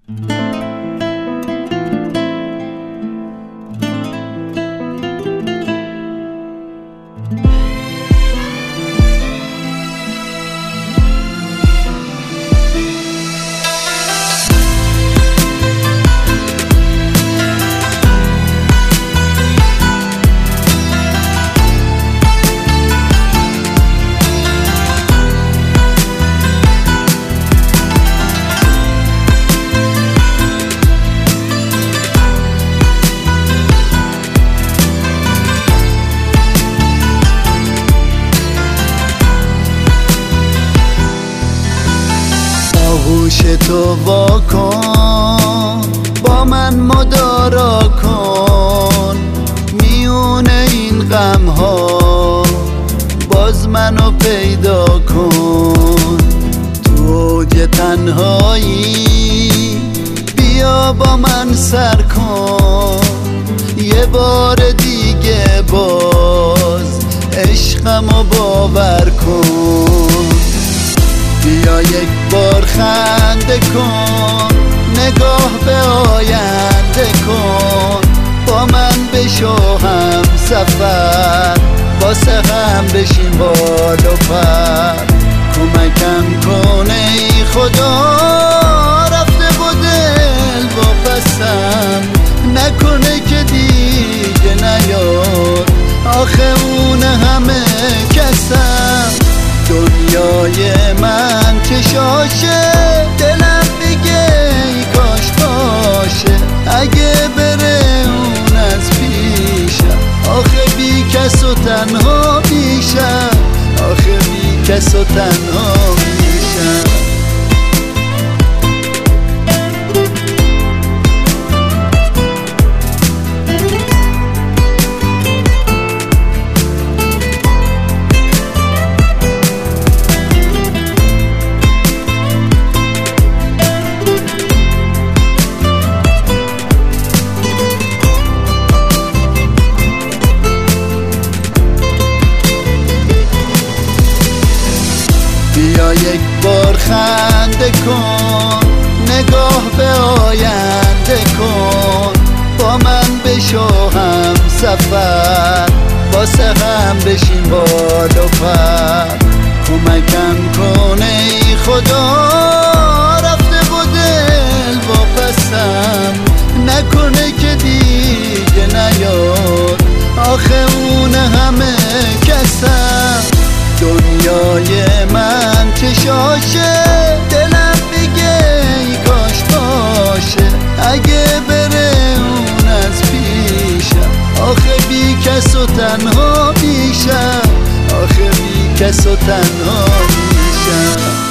آغوش تو واکن، با من مدارا کن، میونه این غم ها باز منو پیدا کن. تو اوج تنهایی بیا با من سر کن، یه بار دیگه باز عشقمو باور کن. بیا یک بار خنده کن، نگاه به آینده کن، با من بشو هم سفر، واسه هم بشیم بال و پر. کمکم کن ای خدا، رفته و دل واپسم نکنه که دیگه نیاد، آخه اون همه کسم. دنیای من کشاشه، دلم میگه ای کاش باشه، اگه بره اون از پیشم، آخه بی کس و تنها میشم، آخه بی کس و تنها میشم. بیا یک بار خنده کن، نگاه به آینده کن، با من بشو هم سفر، واسه هم بشیم بال و پر. کمکم کن ای خدا، رفته و دل واپسم نکنه که دیگه نیاد، آخه اون همه کسم. دنیای من کشاشه، دلم میگه ای کاش باشه، اگه بره اون از پیشم، آخه بی کس و تنها میشم، آخه بی کس و تنها میشم.